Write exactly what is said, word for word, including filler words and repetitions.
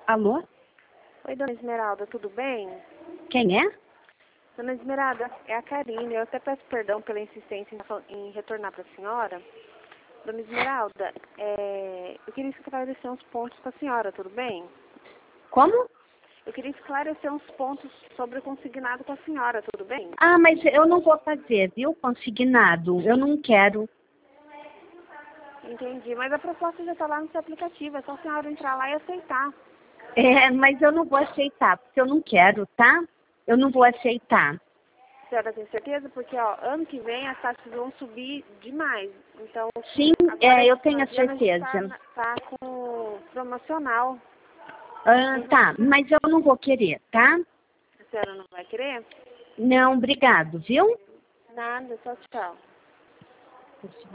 Alô? Oi, dona Esmeralda, tudo bem? Quem é? Dona Esmeralda, é a Karine. Eu até peço perdão pela insistência em, fa- em retornar para a senhora. Dona Esmeralda, é, eu queria esclarecer uns pontos com a senhora, tudo bem? Como? Eu queria esclarecer uns pontos sobre o consignado com a senhora, tudo bem? Ah, mas eu não vou fazer, viu? Consignado. Eu não quero. Entendi, mas a proposta já está lá no seu aplicativo, é só a senhora entrar lá e aceitar. É, mas eu não vou aceitar, porque eu não quero, tá? Eu não vou aceitar. A senhora tem certeza? Porque, ó, ano que vem as taxas vão subir demais. Então, Sim, agora é, eu tenho a esse ano a gente certeza. tá, tá com promocional. Ah, tá, mas eu não vou querer, tá? A senhora não vai querer? Não, obrigado, viu? Nada, só tchau.